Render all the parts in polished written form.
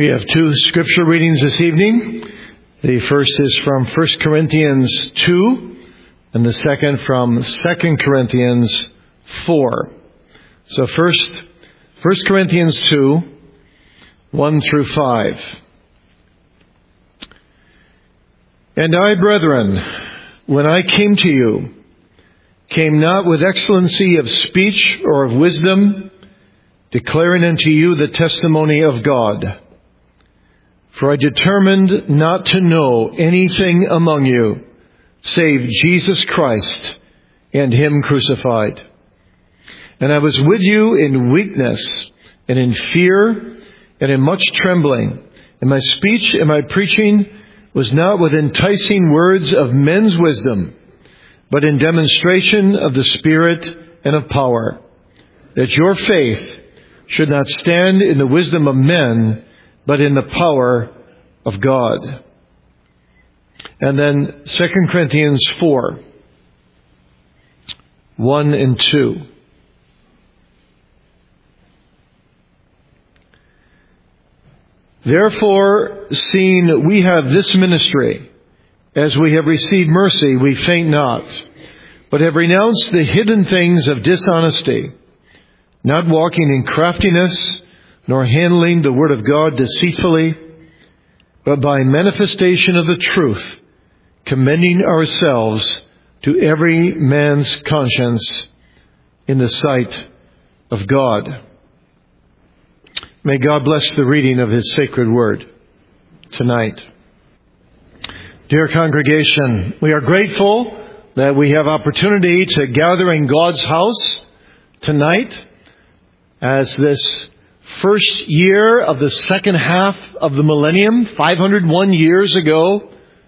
We have two scripture readings this evening. The first is from 1 Corinthians 2, and the second from 2 Corinthians 4. So first, 1 Corinthians 2, 1 through 5. And I, brethren, when I came to you, came not with excellency of speech or of wisdom, declaring unto you the testimony of God. For I determined not to know anything among you, save Jesus Christ and Him crucified. And I was with you in weakness and in fear and in much trembling. And my speech and my preaching was not with enticing words of men's wisdom, but in demonstration of the Spirit and of power, that your faith should not stand in the wisdom of men, but in the power of God. And then 2 Corinthians 4, 1 and 2. Therefore, seeing we have this ministry, as we have received mercy, we faint not, but have renounced the hidden things of dishonesty, not walking in craftiness, nor handling the word of God deceitfully, but by manifestation of the truth, commending ourselves to every man's conscience in the sight of God. May God bless the reading of His sacred word tonight. Dear congregation, we are grateful that we have opportunity to gather in God's house tonight as this first year of the second half of the millennium, 501 years ago.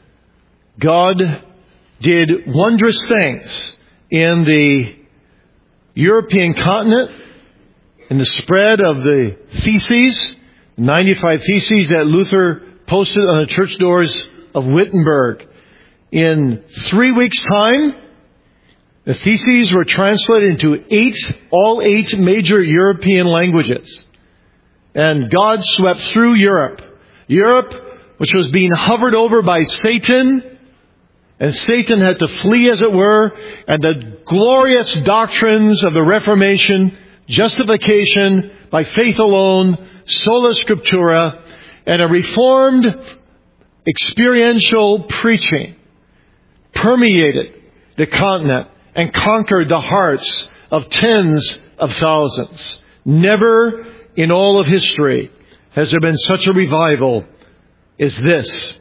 God did wondrous things in the European continent, in the spread of the theses, 95 theses that Luther posted on the church doors of Wittenberg. In 3 weeks' time, the theses were translated into all eight major European languages. And God swept through Europe. Europe, which was being hovered over by Satan, and Satan had to flee, as it were, and the glorious doctrines of the Reformation, justification by faith alone, sola scriptura, and a reformed experiential preaching permeated the continent and conquered the hearts of tens of thousands. Never in all of history has there been such a revival as this.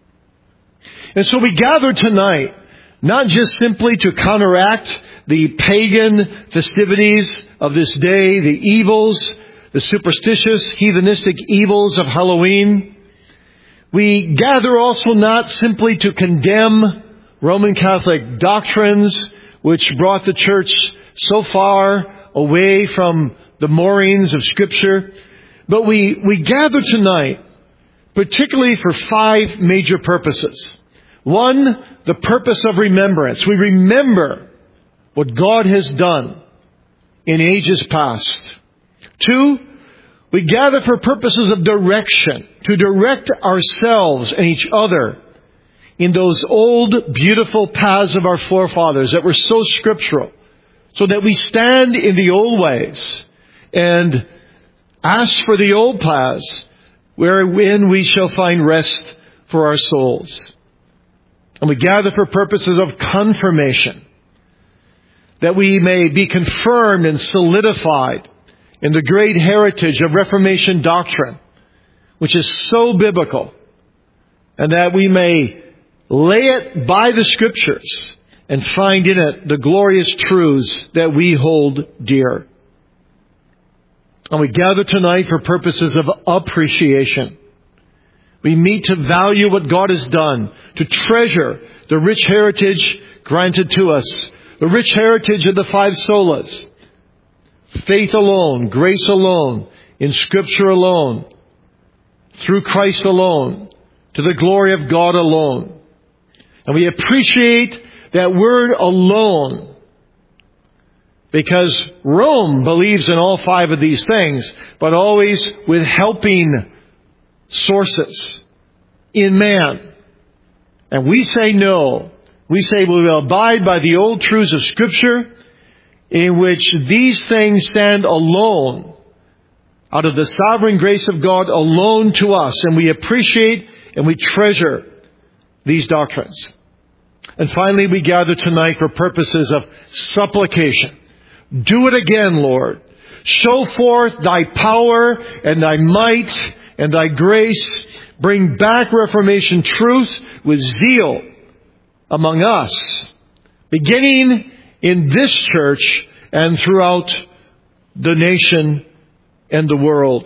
And so we gather tonight, not just simply to counteract the pagan festivities of this day, the evils, the superstitious, heathenistic evils of Halloween. We gather also not simply to condemn Roman Catholic doctrines which brought the church so far away from the moorings of Scripture, but we gather tonight particularly for 5 major purposes. 1, the purpose of remembrance. We remember what God has done in ages past. 2, we gather for purposes of direction, to direct ourselves and each other in those old, beautiful paths of our forefathers that were so scriptural, so that we stand in the old ways and ask for the old paths wherein we shall find rest for our souls. And we gather for purposes of confirmation, that we may be confirmed and solidified in the great heritage of Reformation doctrine, which is so biblical, and that we may lay it by the Scriptures and find in it the glorious truths that we hold dear. And we gather tonight for purposes of appreciation. We meet to value what God has done, to treasure the rich heritage granted to us, the rich heritage of the 5 solas. Faith alone, grace alone, in Scripture alone, through Christ alone, to the glory of God alone. And we appreciate that word alone, because Rome believes in all 5 of these things, but always with helping sources in man. And we say no. We say we will abide by the old truths of Scripture, in which these things stand alone, out of the sovereign grace of God alone to us. And we appreciate and we treasure these doctrines. And finally, we gather tonight for purposes of supplication. Do it again, Lord. Show forth thy power and thy might and thy grace. Bring back Reformation truth with zeal among us, beginning in this church and throughout the nation and the world.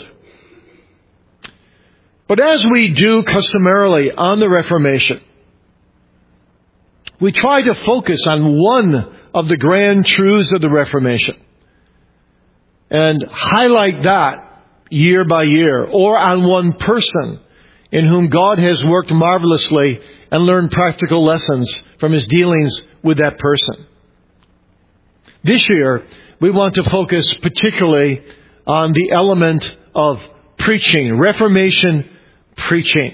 But as we do customarily on the Reformation, we try to focus on one of the grand truths of the Reformation and highlight that year by year, or on one person in whom God has worked marvelously and learned practical lessons from His dealings with that person. This year, we want to focus particularly on the element of preaching, Reformation preaching.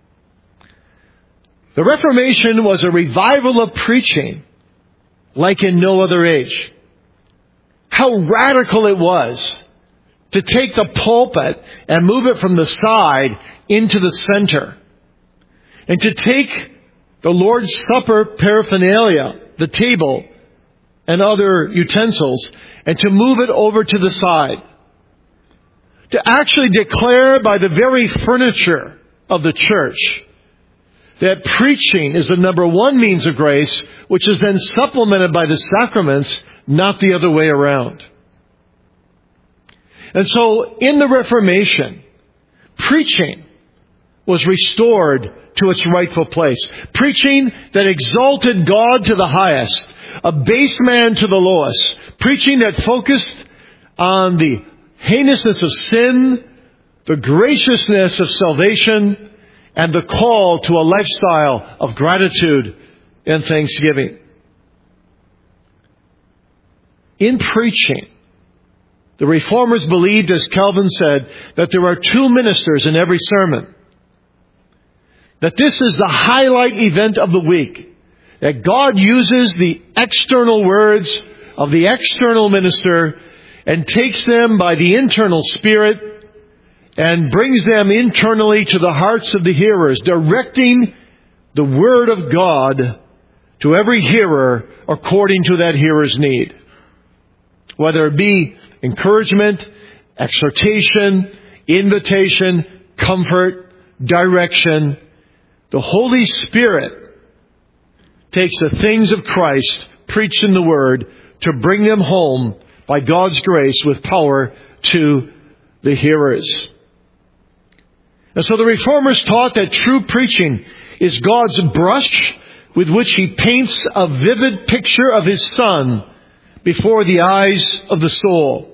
The Reformation was a revival of preaching like in no other age. How radical it was to take the pulpit and move it from the side into the center. And to take the Lord's Supper paraphernalia, the table and other utensils, and to move it over to the side. To actually declare by the very furniture of the church that preaching is the number one means of grace, which is then supplemented by the sacraments, not the other way around. And so, in the Reformation, preaching was restored to its rightful place. Preaching that exalted God to the highest, abased man to the lowest. Preaching that focused on the heinousness of sin, the graciousness of salvation, and the call to a lifestyle of gratitude and thanksgiving. In preaching, the Reformers believed, as Calvin said, that there are two ministers in every sermon. That this is the highlight event of the week. That God uses the external words of the external minister and takes them by the internal Spirit and brings them internally to the hearts of the hearers, directing the Word of God to every hearer according to that hearer's need. Whether it be encouragement, exhortation, invitation, comfort, direction, the Holy Spirit takes the things of Christ preached in the Word to bring them home by God's grace with power to the hearers. And so the Reformers taught that true preaching is God's brush with which He paints a vivid picture of His Son before the eyes of the soul.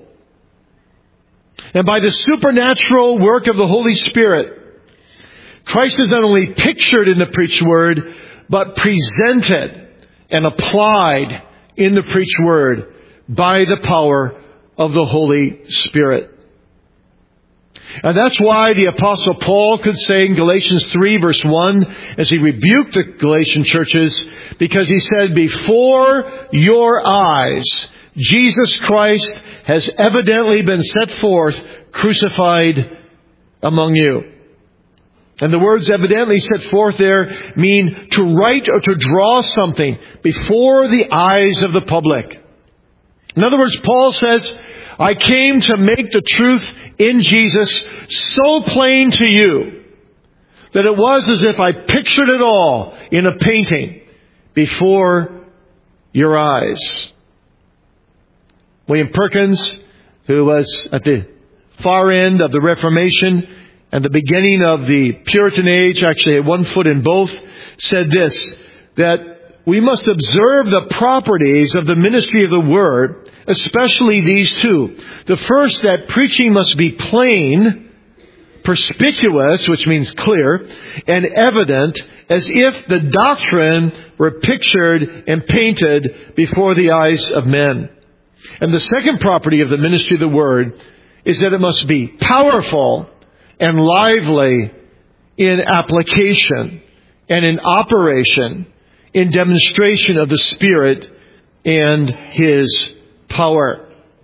And by the supernatural work of the Holy Spirit, Christ is not only pictured in the preached word, but presented and applied in the preached word by the power of the Holy Spirit. And that's why the Apostle Paul could say in Galatians 3 verse 1, as he rebuked the Galatian churches, because he said, before your eyes, Jesus Christ has evidently been set forth, crucified among you. And the words evidently set forth there mean to write or to draw something before the eyes of the public. In other words, Paul says, I came to make the truth in Jesus so plain to you that it was as if I pictured it all in a painting before your eyes. William Perkins, who was at the far end of the Reformation and the beginning of the Puritan age, actually had one foot in both, said this, that we must observe the properties of the ministry of the Word, especially these two. The first, that preaching must be plain, perspicuous, which means clear, and evident, as if the doctrine were pictured and painted before the eyes of men. And the second property of the ministry of the Word is that it must be powerful and lively in application and in operation, in demonstration of the Spirit and His power.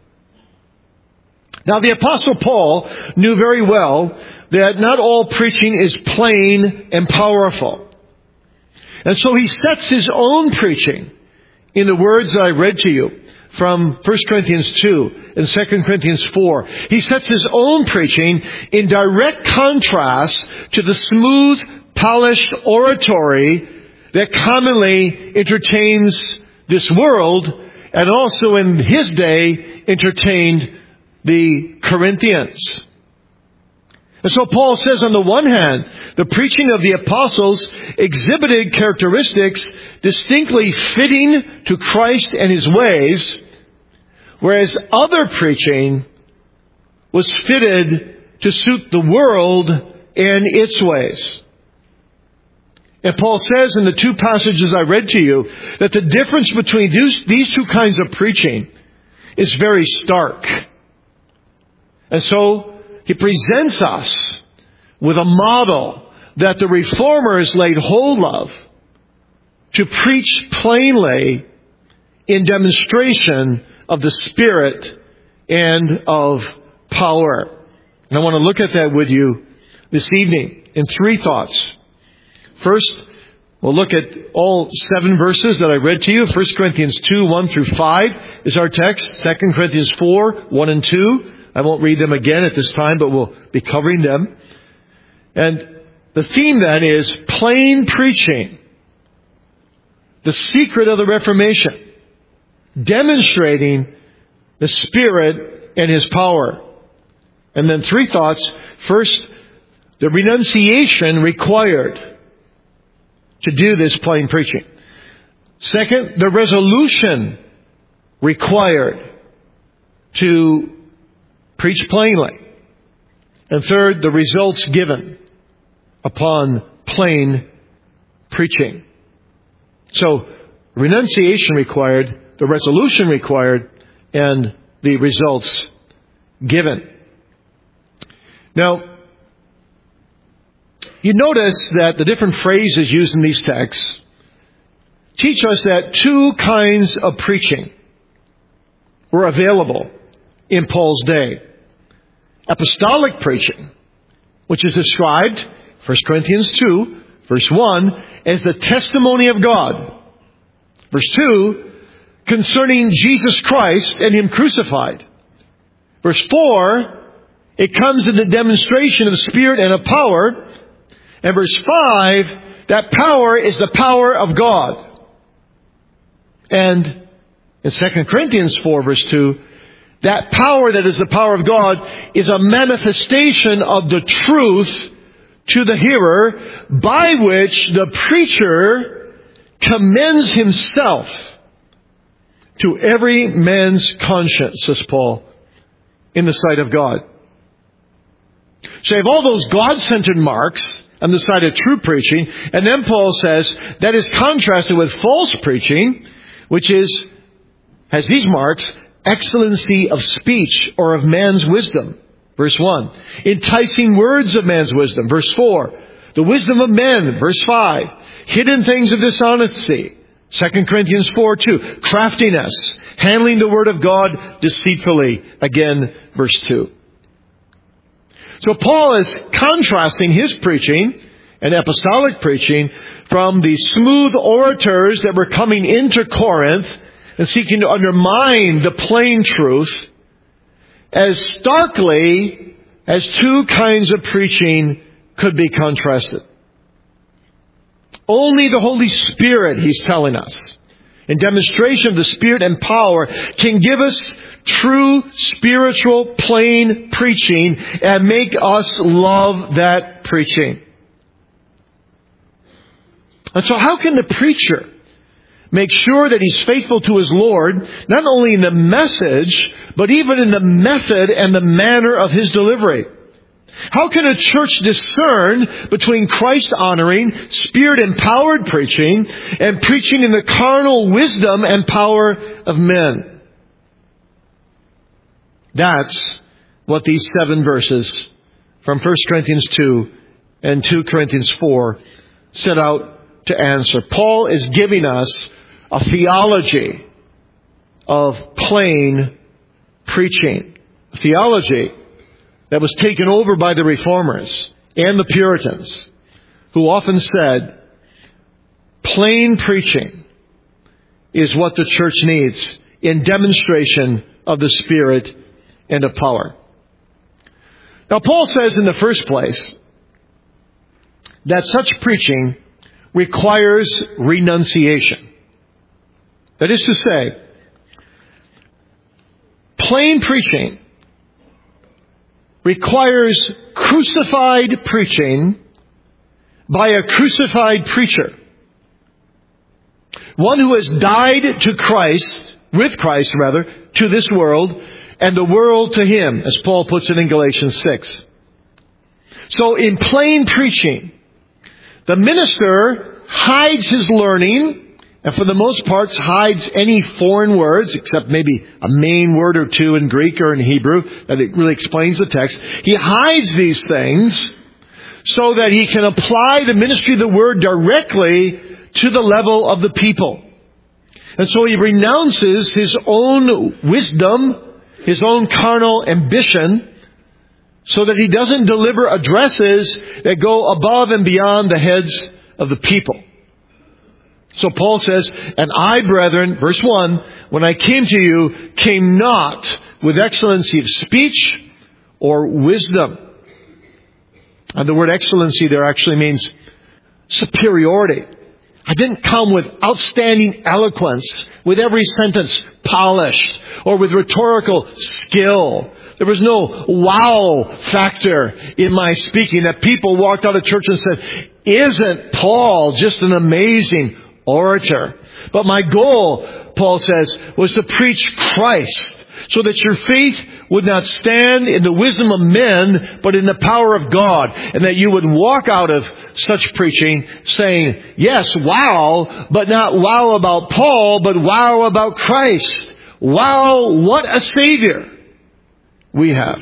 Now, the Apostle Paul knew very well that not all preaching is plain and powerful. And so he sets his own preaching in the words that I read to you from 1 Corinthians 2 and 2 Corinthians 4. He sets his own preaching in direct contrast to the smooth, polished oratory that commonly entertains this world and also in his day entertained the Corinthians. And so Paul says, on the one hand, the preaching of the apostles exhibited characteristics distinctly fitting to Christ and His ways, whereas other preaching was fitted to suit the world and its ways. And Paul says in the two passages I read to you that the difference between these two kinds of preaching is very stark. And so he presents us with a model that the Reformers laid hold of to preach plainly in demonstration of the Spirit and of power. And I want to look at that with you this evening in three thoughts. First, we'll look at all 7 verses that I read to you. 1 Corinthians 2, 1 through 5 is our text. 2 Corinthians 4, 1 and 2. I won't read them again at this time, but we'll be covering them. And the theme then is plain preaching. The secret of the Reformation. Demonstrating the Spirit and His power. And then 3 thoughts. First, the renunciation required to do this plain preaching. Second, the resolution required to preach plainly. And third, the results given upon plain preaching. So, renunciation required, the resolution required, and the results given. Now, you notice that the different phrases used in these texts teach us that 2 kinds of preaching were available in Paul's day. Apostolic preaching, which is described, 1 Corinthians 2, verse 1, as the testimony of God. Verse 2, concerning Jesus Christ and Him crucified. Verse 4, it comes in the demonstration of Spirit and of power. And verse 5, that power is the power of God. And in 2 Corinthians 4, verse 2, that power that is the power of God is a manifestation of the truth to the hearer, by which the preacher commends himself to every man's conscience, says Paul, in the sight of God. So you have all those God-centered marks on the side of true preaching, and then Paul says that is contrasted with false preaching, which has these marks: excellency of speech or of man's wisdom, verse 1. Enticing words of man's wisdom, verse 4. The wisdom of men, verse 5. Hidden things of dishonesty, 2 Corinthians 4, 2. Craftiness, handling the word of God deceitfully, again, verse 2. So Paul is contrasting his preaching and apostolic preaching from the smooth orators that were coming into Corinth and seeking to undermine the plain truth, as starkly as 2 kinds of preaching could be contrasted. Only the Holy Spirit, he's telling us, in demonstration of the Spirit and power, can give us true spiritual plain preaching and make us love that preaching. And so how can the preacher make sure that he's faithful to his Lord, not only in the message, but even in the method and the manner of his delivery? How can a church discern between Christ-honoring, Spirit-empowered preaching and preaching in the carnal wisdom and power of men? That's what these 7 verses from 1 Corinthians 2 and 2 Corinthians 4 set out to answer. Paul is giving us a theology of plain preaching. A theology that was taken over by the Reformers and the Puritans, who often said, plain preaching is what the church needs in demonstration of the Spirit and of power. Now, Paul says in the first place that such preaching requires renunciation. That is to say, plain preaching requires crucified preaching by a crucified preacher. One who has died to Christ, with Christ rather, to this world, and the world to him, as Paul puts it in Galatians 6. So in plain preaching, the minister hides his learning, and for the most part hides any foreign words, except maybe a main word or two in Greek or in Hebrew that it really explains the text. He hides these things so that he can apply the ministry of the word directly to the level of the people. And so he renounces his own wisdom, his own carnal ambition, so that he doesn't deliver addresses that go above and beyond the heads of the people. So Paul says, and I, brethren, verse 1, when I came to you, came not with excellency of speech or wisdom. And the word excellency there actually means superiority. I didn't come with outstanding eloquence, with every sentence polished, or with rhetorical skill. There was no wow factor in my speaking that people walked out of church and said, isn't Paul just an amazing orator? But my goal, Paul says, was to preach Christ, so that your faith would not stand in the wisdom of men, but in the power of God. And that you would walk out of such preaching saying, yes, wow, but not wow about Paul, but wow about Christ. Wow, what a Savior we have.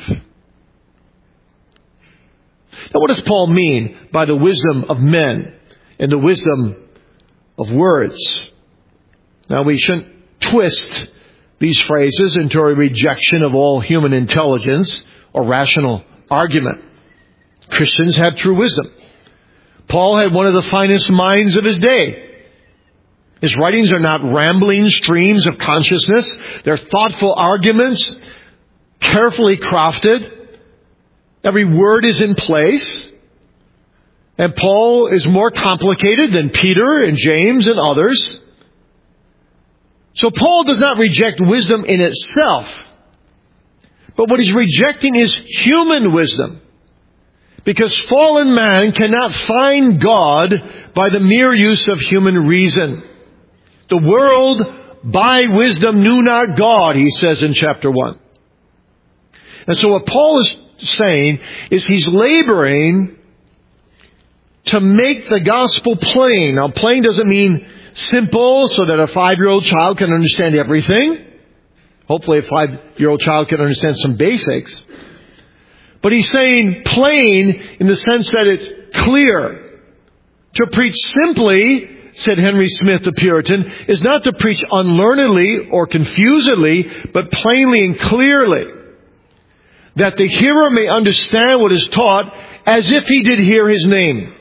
Now, what does Paul mean by the wisdom of men and the wisdom of words? Now, we shouldn't twist these phrases into a rejection of all human intelligence or rational argument. Christians have true wisdom. Paul had one of the finest minds of his day. His writings are not rambling streams of consciousness. They're thoughtful arguments, carefully crafted. Every word is in place. And Paul is more complicated than Peter and James and others. So Paul does not reject wisdom in itself. But what he's rejecting is human wisdom. Because fallen man cannot find God by the mere use of human reason. The world by wisdom knew not God, he says in chapter 1. And so what Paul is saying is he's laboring to make the gospel plain. Now, plain doesn't mean simple so that a 5-year-old child can understand everything. Hopefully a 5-year-old child can understand some basics. But he's saying plain in the sense that it's clear. To preach simply, said Henry Smith the Puritan, is not to preach unlearnedly or confusedly, but plainly and clearly, that the hearer may understand what is taught as if he did hear his name.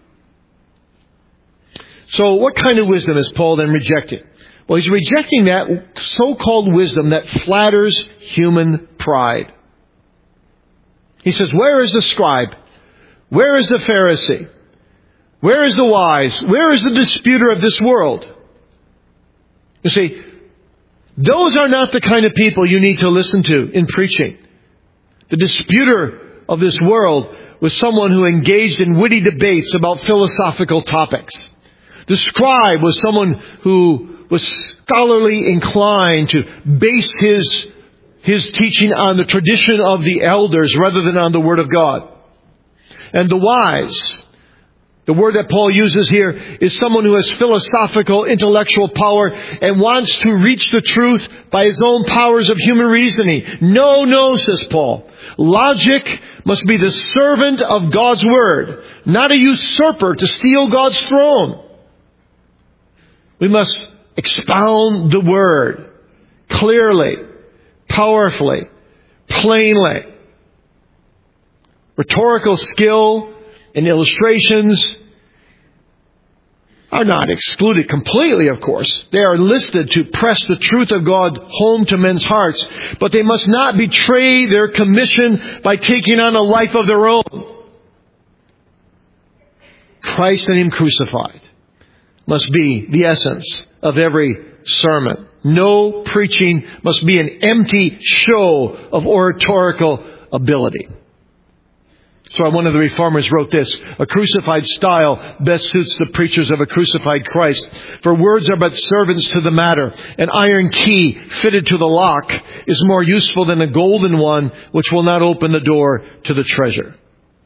So what kind of wisdom is Paul then rejecting? Well, he's rejecting that so-called wisdom that flatters human pride. He says, where is the scribe? Where is the Pharisee? Where is the wise? Where is the disputer of this world? You see, those are not the kind of people you need to listen to in preaching. The disputer of this world was someone who engaged in witty debates about philosophical topics. The scribe was someone who was scholarly inclined to base his teaching on the tradition of the elders rather than on the Word of God. And the wise The word that Paul uses here is someone who has philosophical, intellectual power and wants to reach the truth by his own powers of human reasoning. No, says Paul. Logic must be the servant of God's word, not a usurper to steal God's throne. We must expound the word clearly, powerfully, plainly. Rhetorical skill and illustrations are not excluded completely, of course. They are listed to press the truth of God home to men's hearts, but they must not betray their commission by taking on a life of their own. Christ and Him crucified must be the essence of every sermon. No preaching must be an empty show of oratorical ability. So one of the reformers wrote this: a crucified style best suits the preachers of a crucified Christ. For words are but servants to the matter. An iron key fitted to the lock is more useful than a golden one which will not open the door to the treasure.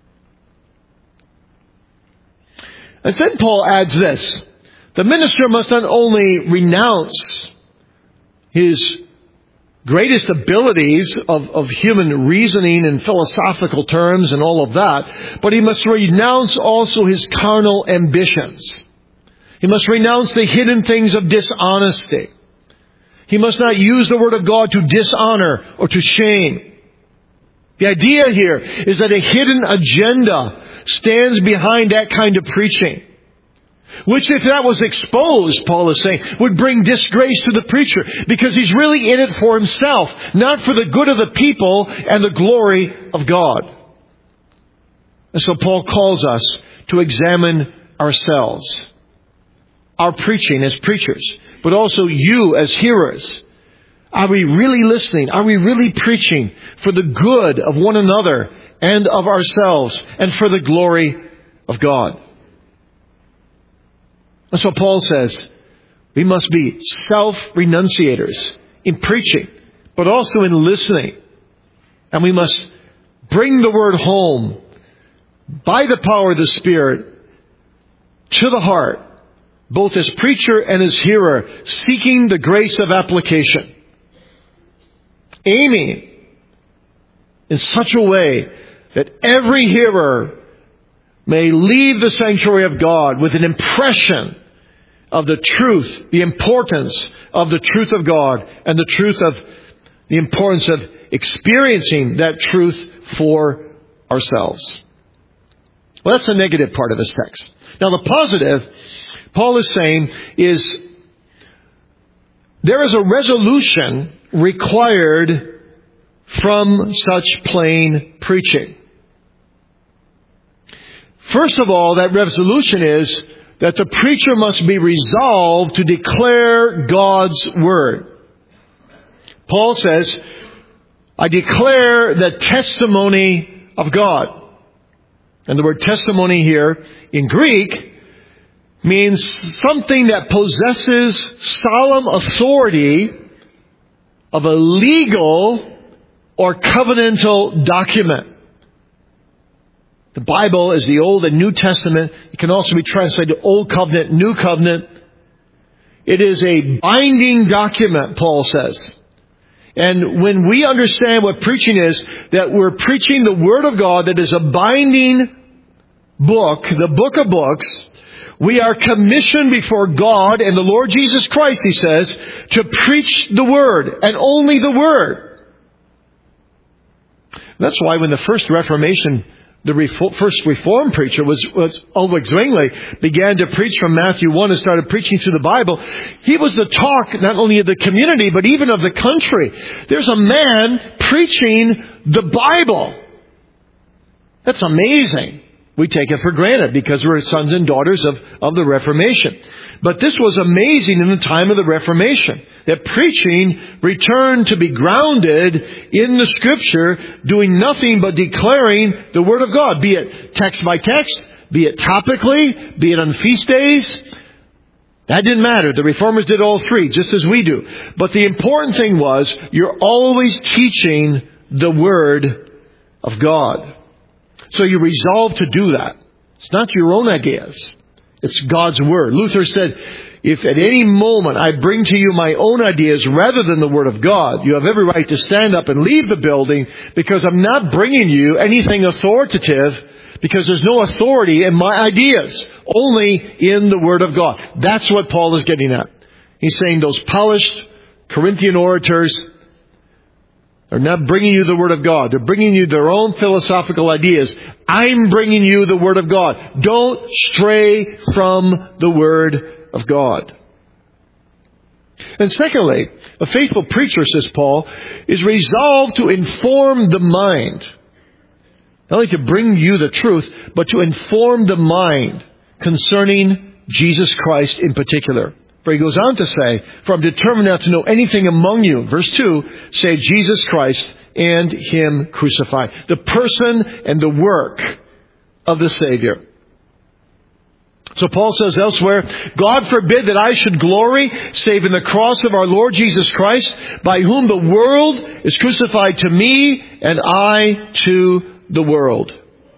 And then Paul adds this: the minister must not only renounce his greatest abilities of human reasoning and philosophical terms and all of that, but he must renounce also his carnal ambitions. He must renounce the hidden things of dishonesty. He must not use the Word of God to dishonor or to shame. The idea here is that a hidden agenda stands behind that kind of preaching, which, if that was exposed, Paul is saying, would bring disgrace to the preacher, because he's really in it for himself, not for the good of the people and the glory of God. And so Paul calls us to examine ourselves, our preaching as preachers, but also you as hearers. Are we really listening? Are we really preaching for the good of one another and of ourselves and for the glory of God? And so Paul says we must be self-renunciators in preaching, but also in listening. And we must bring the word home by the power of the Spirit to the heart, both as preacher and as hearer, seeking the grace of application, aiming in such a way that every hearer may leave the sanctuary of God with an impression of the truth, the importance of the truth of God, and the importance of experiencing that truth for ourselves. Well, that's the negative part of this text. Now, the positive, Paul is saying, is there is a resolution required from such plain preaching. First of all, that resolution is that the preacher must be resolved to declare God's Word. Paul says, I declare the testimony of God. And the word testimony here in Greek means something that possesses solemn authority of a legal or covenantal document. The Bible is the Old and New Testament. It can also be translated Old Covenant, New Covenant. It is a binding document, Paul says. And when we understand what preaching is, that we're preaching the Word of God that is a binding book, the book of books, we are commissioned before God and the Lord Jesus Christ, he says, to preach the Word and only the Word. That's why when the first Reformation, the first Reformed preacher was Ulrich Zwingli, began to preach from Matthew 1 and started preaching through the Bible, he was the talk not only of the community, but even of the country. There's a man preaching the Bible. That's amazing. We take it for granted because we're sons and daughters of the Reformation. But this was amazing in the time of the Reformation, that preaching returned to be grounded in the Scripture, doing nothing but declaring the Word of God, be it text by text, be it topically, be it on feast days. That didn't matter. The Reformers did all three, just as we do. But the important thing was, you're always teaching the Word of God. So you resolve to do that. It's not your own ideas. It's God's Word. Luther said, if at any moment I bring to you my own ideas rather than the Word of God, you have every right to stand up and leave the building, because I'm not bringing you anything authoritative, because there's no authority in my ideas, only in the Word of God. That's what Paul is getting at. He's saying those polished Corinthian orators are not bringing you the Word of God. They're bringing you their own philosophical ideas. I'm bringing you the Word of God. Don't stray from the Word of God. And secondly, a faithful preacher, says Paul, is resolved to inform the mind. Not only to bring you the truth, but to inform the mind concerning Jesus Christ in particular. For he goes on to say, for I'm determined not to know anything among you, verse 2, say Jesus Christ and Him crucified. The person and the work of the Savior. So Paul says elsewhere, God forbid that I should glory save in the cross of our Lord Jesus Christ, by whom the world is crucified to me and I to the world.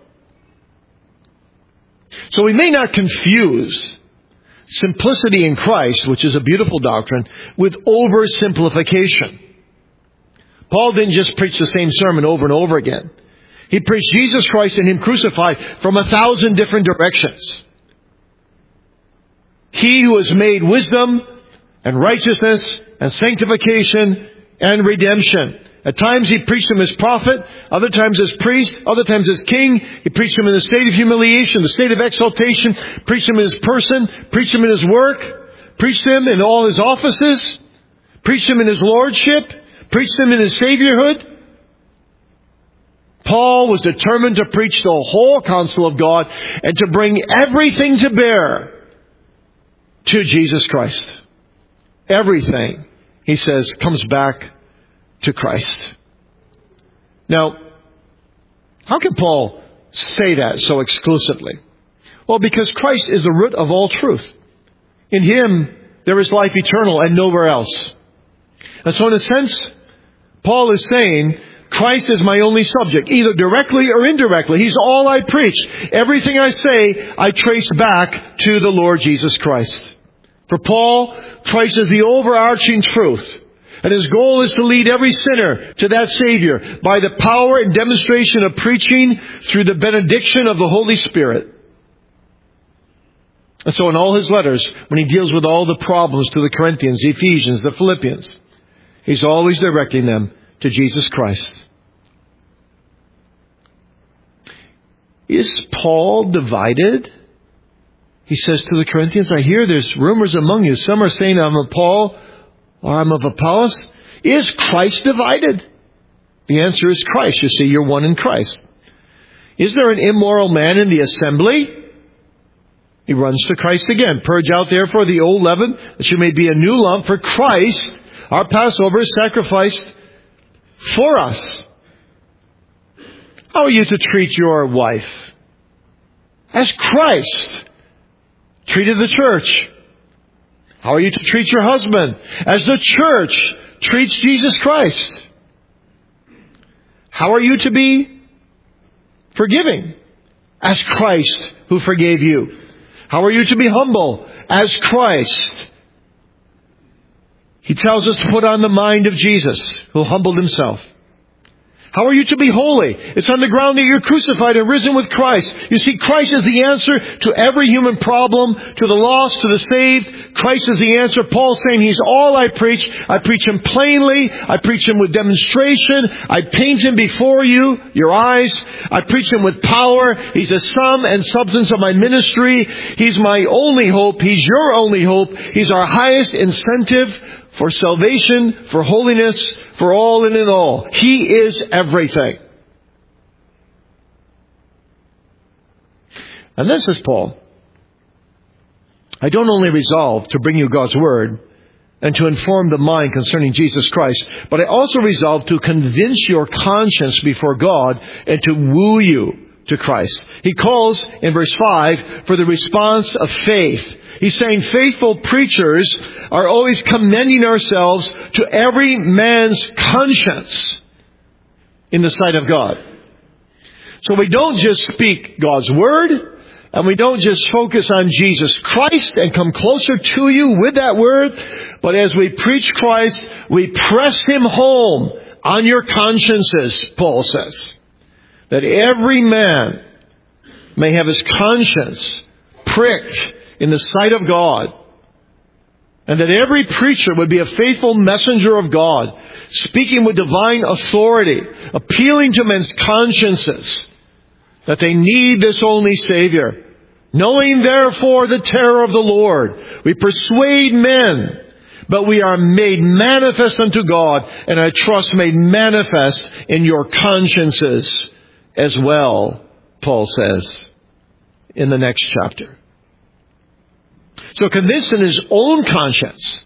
So we may not confuse simplicity in Christ, which is a beautiful doctrine, with oversimplification. Paul didn't just preach the same sermon over and over again. He preached Jesus Christ and Him crucified from 1,000 different directions. He who has made wisdom and righteousness and sanctification and redemption. At times He preached Him as prophet, other times as priest, other times as king. He preached Him in the state of humiliation, the state of exaltation, preached Him in His person, preached Him in His work, preached Him in all His offices, preached Him in His lordship, preached Him in His saviorhood. Paul was determined to preach the whole counsel of God and to bring everything to bear to Jesus Christ. Everything, he says, comes back to Christ. Now, how can Paul say that so exclusively? Well, because Christ is the root of all truth. In Him, there is life eternal and nowhere else. And so in a sense, Paul is saying, Christ is my only subject, either directly or indirectly. He's all I preach. Everything I say, I trace back to the Lord Jesus Christ. For Paul, Christ is the overarching truth. And his goal is to lead every sinner to that Savior by the power and demonstration of preaching through the benediction of the Holy Spirit. And so in all his letters, when he deals with all the problems to the Corinthians, the Ephesians, the Philippians, he's always directing them to Jesus Christ. Is Paul divided? He says to the Corinthians, I hear there's rumors among you. Some are saying I'm of Paul or I'm of Apollos. Is Christ divided? The answer is Christ. You see, you're one in Christ. Is there an immoral man in the assembly? He runs to Christ again. Purge out therefore the old leaven, that you may be a new lump. For Christ, our Passover, is sacrificed for us. How are you to treat your wife? As Christ treated the church. How are you to treat your husband? As the church treats Jesus Christ. How are you to be forgiving? As Christ who forgave you. How are you to be humble? As Christ. He tells us to put on the mind of Jesus, who humbled Himself. How are you to be holy? It's on the ground that you're crucified and risen with Christ. You see, Christ is the answer to every human problem, to the lost, to the saved. Christ is the answer. Paul's saying He's all I preach. I preach Him plainly. I preach Him with demonstration. I paint Him before you, your eyes. I preach Him with power. He's the sum and substance of my ministry. He's my only hope. He's your only hope. He's our highest incentive for salvation, for holiness, for all and in all. He is everything. And then says Paul, I don't only resolve to bring you God's Word and to inform the mind concerning Jesus Christ, but I also resolve to convince your conscience before God and to woo you to Christ. He calls in verse 5 for the response of faith. He's saying faithful preachers are always commending ourselves to every man's conscience in the sight of God. So we don't just speak God's Word And we don't just focus on Jesus Christ and come closer to you with that word, but as we preach Christ, we press Him home on your consciences, Paul says. That every man may have his conscience pricked in the sight of God. And that every preacher would be a faithful messenger of God, speaking with divine authority, appealing to men's consciences, that they need this only Savior. Knowing therefore the terror of the Lord, we persuade men, but we are made manifest unto God, and I trust made manifest in your consciences as well, Paul says in the next chapter. So convinced in his own conscience,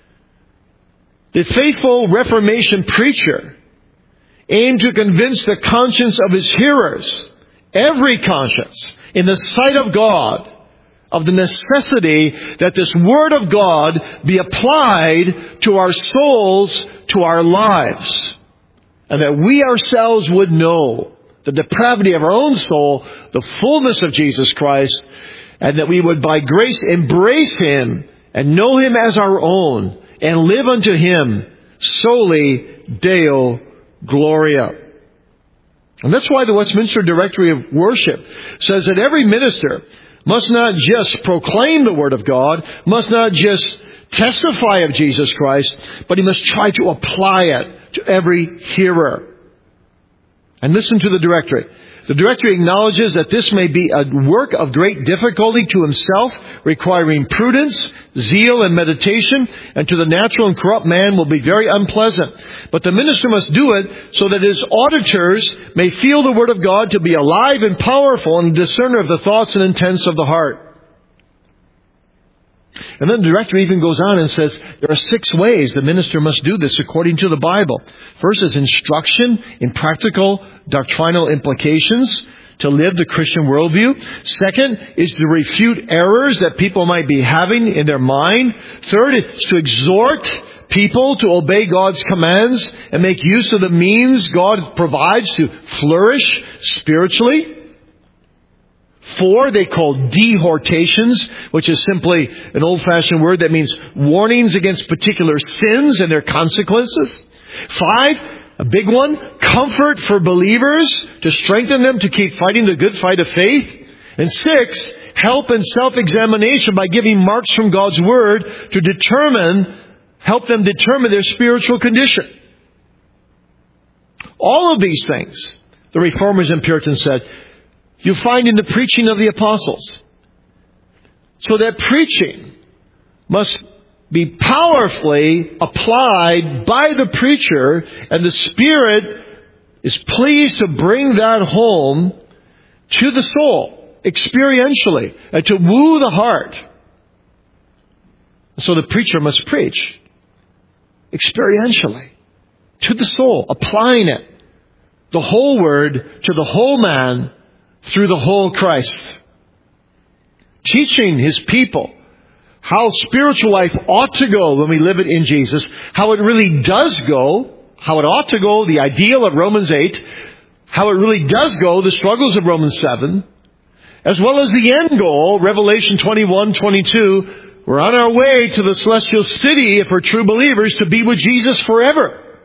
the faithful Reformation preacher aimed to convince the conscience of his hearers, every conscience, in the sight of God, of the necessity that this Word of God be applied to our souls, to our lives, and that we ourselves would know the depravity of our own soul, the fullness of Jesus Christ, and that we would by grace embrace Him and know Him as our own and live unto Him soli Deo Gloria. And that's why the Westminster Directory of Worship says that every minister must not just proclaim the Word of God, must not just testify of Jesus Christ, but he must try to apply it to every hearer. And listen to the directory. The directory acknowledges that this may be a work of great difficulty to himself, requiring prudence, zeal, and meditation, and to the natural and corrupt man will be very unpleasant. But the minister must do it so that his auditors may feel the Word of God to be alive and powerful and a discerner of the thoughts and intents of the heart. And then the director even goes on and says there are 6 ways the minister must do this according to the Bible. First is instruction in practical doctrinal implications to live the Christian worldview. Second is to refute errors that people might be having in their mind. Third is to exhort people to obey God's commands and make use of the means God provides to flourish spiritually. 4, they call dehortations, which is simply an old-fashioned word that means warnings against particular sins and their consequences. 5, a big one, comfort for believers to strengthen them to keep fighting the good fight of faith. And 6, help and self-examination by giving marks from God's Word to help them determine their spiritual condition. All of these things, the Reformers and Puritans said, you find in the preaching of the apostles. So that preaching must be powerfully applied by the preacher, and the Spirit is pleased to bring that home to the soul, experientially, and to woo the heart. So the preacher must preach experientially to the soul, applying it, the whole Word, to the whole man, through the whole Christ. Teaching His people how spiritual life ought to go when we live it in Jesus, how it really does go, how it ought to go, the ideal of Romans 8, how it really does go, the struggles of Romans 7, as well as the end goal, Revelation 21:22. We're on our way to the celestial city, if we're true believers, to be with Jesus forever.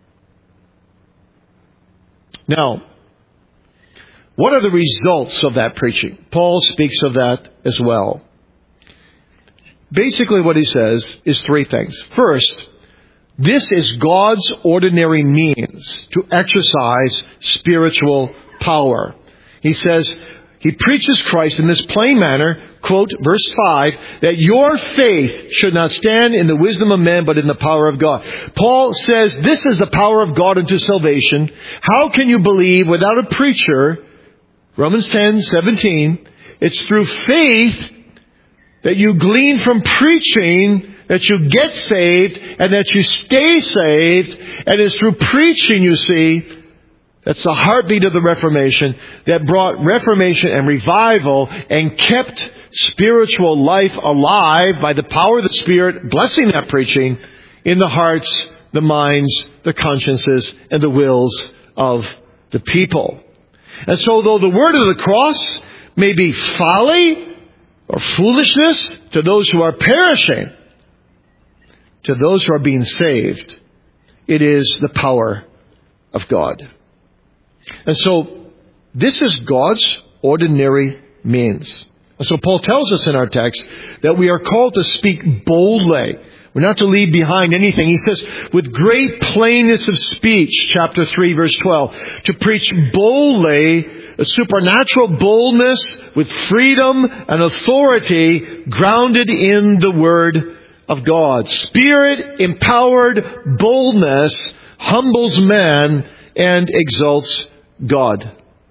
Now, what are the results of that preaching? Paul speaks of that as well. Basically what he says is 3 things. First, this is God's ordinary means to exercise spiritual power. He says, he preaches Christ in this plain manner, quote, verse 5, that your faith should not stand in the wisdom of men, but in the power of God. Paul says this is the power of God unto salvation. How can you believe without a preacher? Romans 10:17, it's through faith that you glean from preaching that you get saved and that you stay saved. And it's through preaching, you see, that's the heartbeat of the Reformation that brought reformation and revival and kept spiritual life alive by the power of the Spirit, blessing that preaching in the hearts, the minds, the consciences, and the wills of the people. And so though the word of the cross may be folly or foolishness to those who are perishing. To those who are being saved, it is the power of God. And so, this is God's ordinary means. And so Paul tells us in our text that we are called to speak boldly. We're not to leave behind anything. He says, with great plainness of speech, chapter 3, verse 12, to preach boldly, a supernatural boldness with freedom and authority grounded in the Word of God. Spirit-empowered boldness humbles man and exalts God.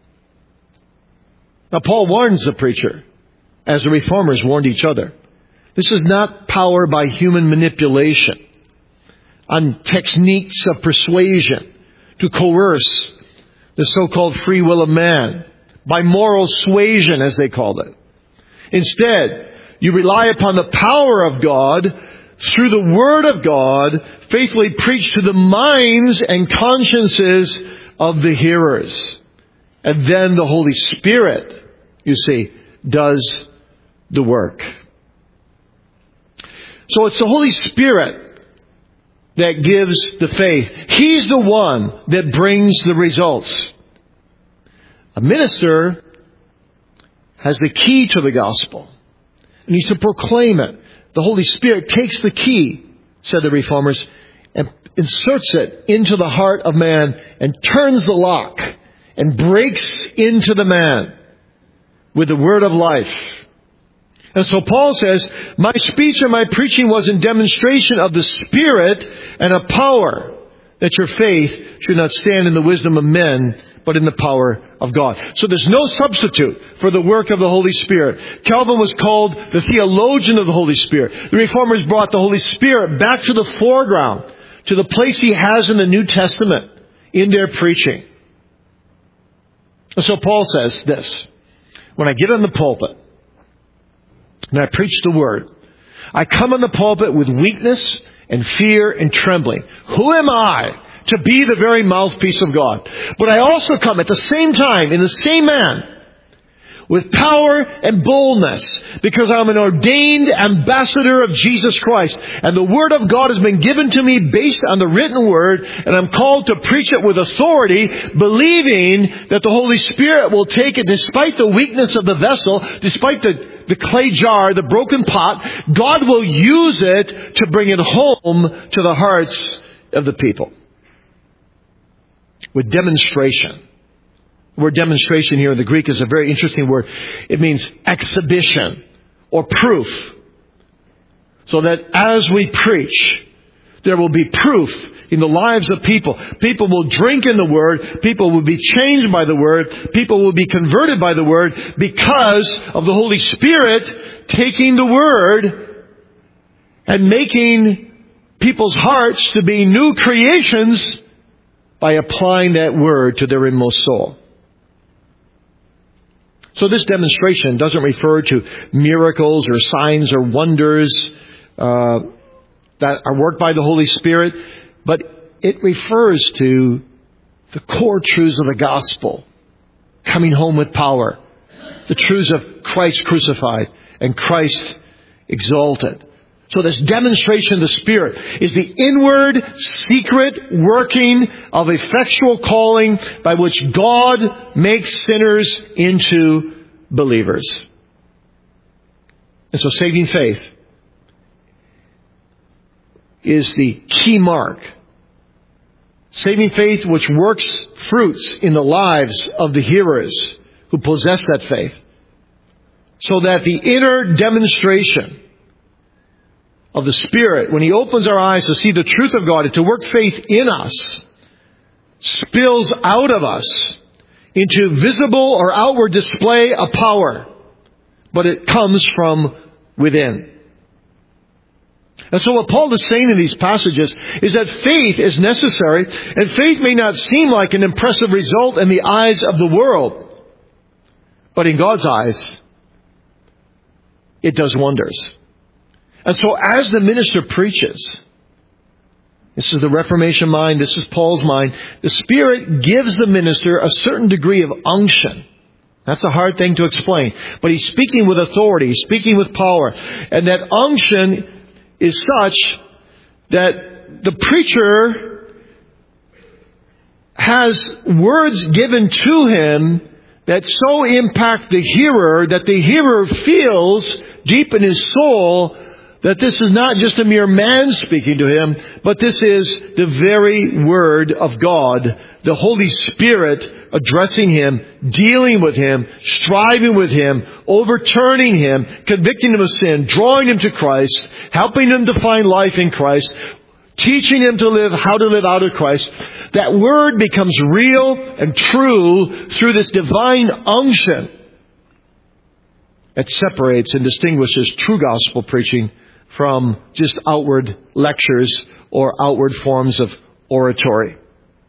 Now, Paul warns the preacher, as the Reformers warned each other. This is not power by human manipulation, on techniques of persuasion to coerce the so-called free will of man, by moral suasion, as they called it. Instead, you rely upon the power of God through the Word of God, faithfully preached to the minds and consciences of the hearers. And then the Holy Spirit, you see, does the work. So it's the Holy Spirit that gives the faith. He's the one that brings the results. A minister has the key to the gospel. He needs to proclaim it. The Holy Spirit takes the key, said the Reformers, and inserts it into the heart of man and turns the lock and breaks into the man with the word of life. And so Paul says, my speech and my preaching was in demonstration of the Spirit and of power, that your faith should not stand in the wisdom of men, but in the power of God. So there's no substitute for the work of the Holy Spirit. Calvin was called the theologian of the Holy Spirit. The Reformers brought the Holy Spirit back to the foreground, to the place He has in the New Testament, in their preaching. And so Paul says this, when I get on the pulpit, and I preach the Word, I come on the pulpit with weakness and fear and trembling. Who am I to be the very mouthpiece of God? But I also come at the same time, in the same man, with power and boldness, because I'm an ordained ambassador of Jesus Christ. And the Word of God has been given to me based on the written Word, and I'm called to preach it with authority, believing that the Holy Spirit will take it despite the weakness of the vessel, despite the clay jar, the broken pot. God will use it to bring it home to the hearts of the people. With demonstration. The word demonstration here in the Greek is a very interesting word. It means exhibition or proof. So that as we preach, there will be proof in the lives of people. People will drink in the Word. People will be changed by the Word. People will be converted by the Word because of the Holy Spirit taking the Word and making people's hearts to be new creations by applying that Word to their inmost soul. So this demonstration doesn't refer to miracles or signs or wonders that are worked by the Holy Spirit, but it refers to the core truths of the gospel coming home with power. The truths of Christ crucified and Christ exalted. So this demonstration of the Spirit is the inward, secret working of effectual calling by which God makes sinners into believers. And so saving faith is the key mark. Saving faith which works fruits in the lives of the hearers who possess that faith. So that the inner demonstration of the Spirit, when He opens our eyes to see the truth of God and to work faith in us, spills out of us into visible or outward display of power. But it comes from within. And so what Paul is saying in these passages is that faith is necessary, and faith may not seem like an impressive result in the eyes of the world, but in God's eyes, it does wonders. And so as the minister preaches, this is the Reformation mind, this is Paul's mind, the Spirit gives the minister a certain degree of unction That's a hard thing to explain. But he's speaking with authority. He's speaking with power. And that unction is such that the preacher has words given to him that so impact the hearer that the hearer feels deep in his soul that this is not just a mere man speaking to him, but this is the very Word of God, the Holy Spirit addressing him, dealing with him, striving with him, overturning him, convicting him of sin, drawing him to Christ, helping him to find life in Christ, teaching him to live, how to live out of Christ. That Word becomes real and true through this divine unction. It separates and distinguishes true gospel preaching from just outward lectures or outward forms of oratory.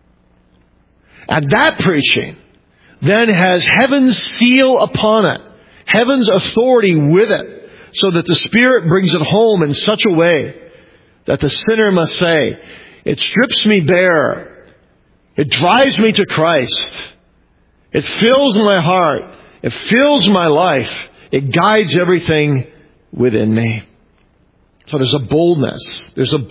And that preaching then has heaven's seal upon it, heaven's authority with it, so that the Spirit brings it home in such a way that the sinner must say, it strips me bare, it drives me to Christ, it fills my heart, it fills my life, it guides everything within me. So there's a boldness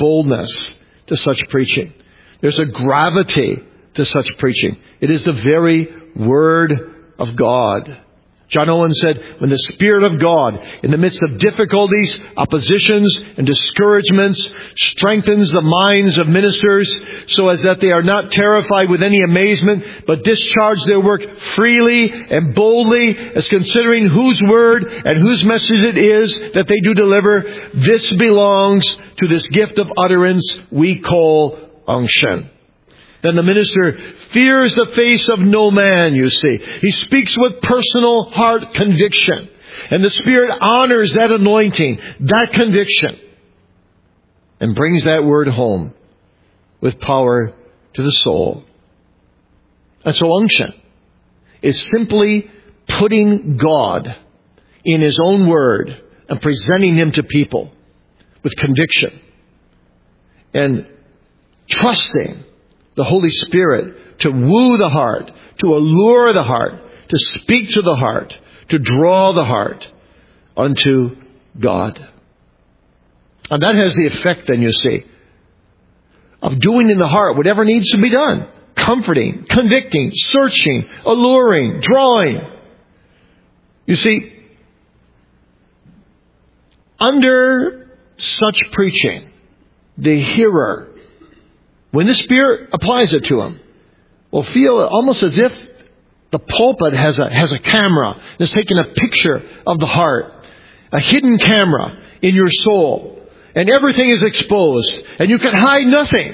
to such preaching. There's a gravity to such preaching. It is the very Word of God. John Owen said, when the Spirit of God, in the midst of difficulties, oppositions, and discouragements, strengthens the minds of ministers so as that they are not terrified with any amazement, but discharge their work freely and boldly as considering whose word and whose message it is that they do deliver, this belongs to this gift of utterance we call unction. Then the minister fears the face of no man, you see. He speaks with personal heart conviction. And the Spirit honors that anointing, that conviction, and brings that word home with power to the soul. And so unction is simply putting God in His own word and presenting Him to people with conviction and trusting the Holy Spirit to woo the heart, to allure the heart, to speak to the heart, to draw the heart unto God. And that has the effect, then, you see, of doing in the heart whatever needs to be done. Comforting, convicting, searching, alluring, drawing. You see, under such preaching, the hearer, when the Spirit applies it to him, will feel almost as if the pulpit has a camera that's taking a picture of the heart, a hidden camera in your soul, and everything is exposed, and you can hide nothing.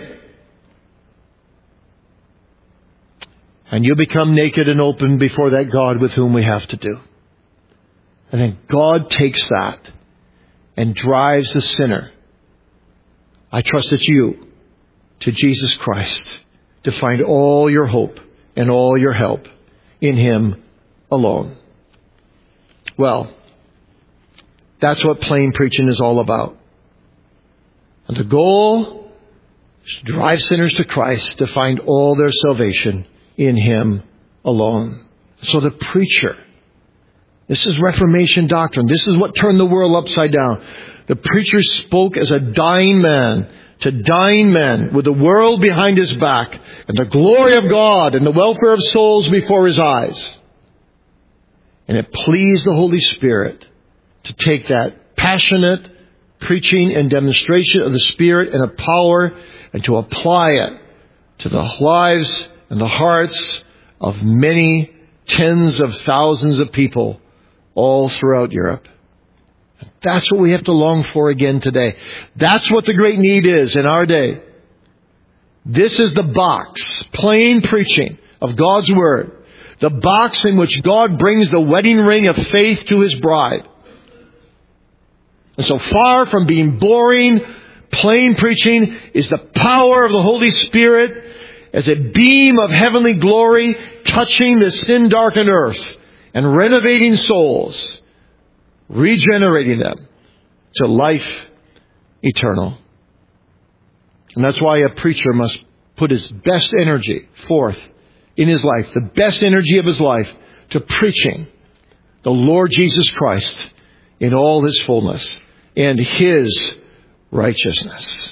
And you become naked and open before that God with whom we have to do. And then God takes that and drives the sinner. I trust it's you, to Jesus Christ, to find all your hope and all your help in Him alone. Well, that's what plain preaching is all about. And the goal is to drive sinners to Christ, to find all their salvation in Him alone. So the preacher, this is Reformation doctrine. This is what turned the world upside down. The preacher spoke as a dying man to dying men with the world behind his back and the glory of God and the welfare of souls before his eyes. And it pleased the Holy Spirit to take that passionate preaching and demonstration of the Spirit and of power and to apply it to the lives and the hearts of many tens of thousands of people all throughout Europe. That's what we have to long for again today. That's what the great need is in our day. This is the box, plain preaching of God's Word. The box in which God brings the wedding ring of faith to His bride. And so far from being boring, plain preaching is the power of the Holy Spirit as a beam of heavenly glory touching the sin-darkened earth and renovating souls, regenerating them to life eternal. And that's why a preacher must put his best energy forth in his life, the best energy of his life, to preaching the Lord Jesus Christ in all His fullness and His righteousness.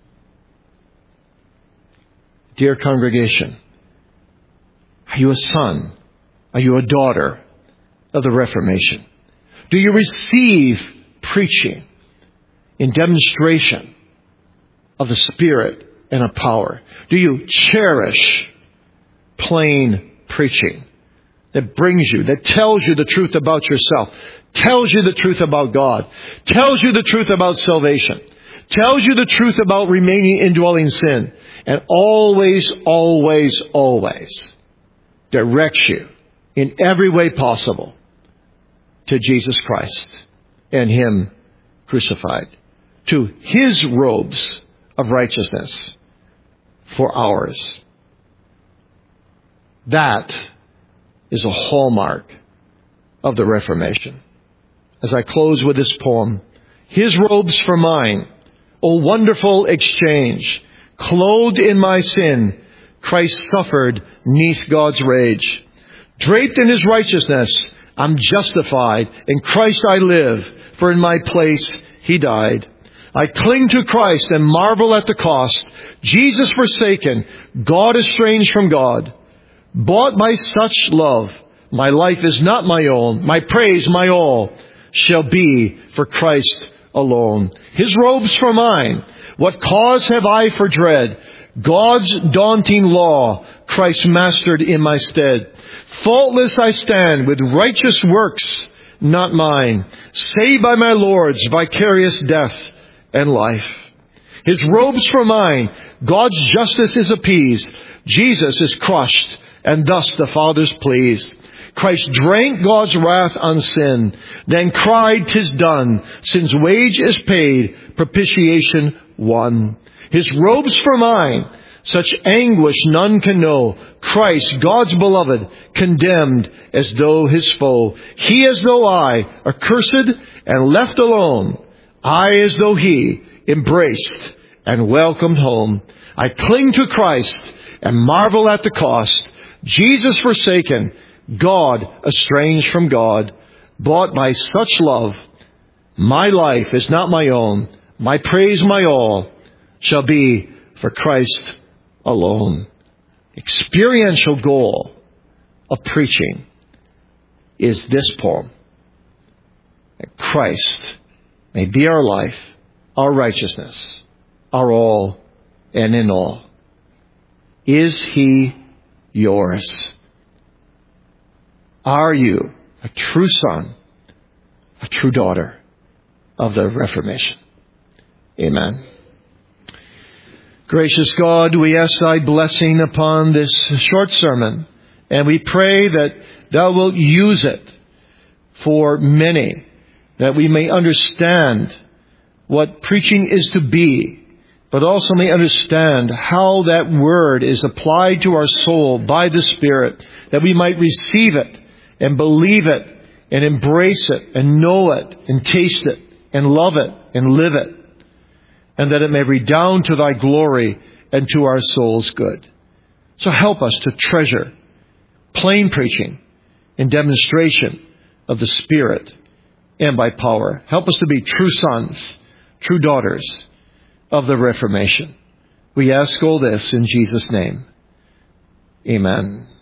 Dear congregation, are you a son? Are you a daughter of the Reformation? Do you receive preaching in demonstration of the Spirit and of power? Do you cherish plain preaching that brings you, that tells you the truth about yourself, tells you the truth about God, tells you the truth about salvation, tells you the truth about remaining indwelling sin, and always, always, always directs you in every way possible to Jesus Christ and Him crucified, to His robes of righteousness for ours. That is a hallmark of the Reformation. As I close with this poem, His robes for mine, O wonderful exchange, clothed in my sin, Christ suffered 'neath God's rage. Draped in His righteousness, I'm justified. In Christ I live, for in my place He died. I cling to Christ and marvel at the cost. Jesus forsaken, God estranged from God. Bought by such love, my life is not my own. My praise, my all, shall be for Christ alone. His robes for mine, what cause have I for dread? God's daunting law, Christ mastered in my stead. Faultless I stand with righteous works, not mine, saved by my Lord's vicarious death and life. His robes for mine, God's justice is appeased. Jesus is crushed, and thus the Father's pleased. Christ drank God's wrath on sin, then cried, 'tis done. Sin's wage is paid, propitiation won. His robes for mine, such anguish none can know. Christ, God's beloved, condemned as though His foe. He as though I, accursed and left alone. I as though He, embraced and welcomed home. I cling to Christ and marvel at the cost. Jesus forsaken, God estranged from God, bought by such love. My life is not my own. My praise, my all, shall be for Christ alone. Experiential goal of preaching is this poem. That Christ may be our life, our righteousness, our all and in all. Is He yours? Are you a true son, a true daughter of the Reformation? Amen. Gracious God, we ask Thy blessing upon this short sermon, and we pray that Thou wilt use it for many, that we may understand what preaching is to be, but also may understand how that word is applied to our soul by the Spirit, that we might receive it and believe it and embrace it and know it and taste it and love it and live it, and that it may redound to Thy glory and to our soul's good. So help us to treasure plain preaching in demonstration of the Spirit and by power. Help us to be true sons, true daughters of the Reformation. We ask all this in Jesus' name. Amen.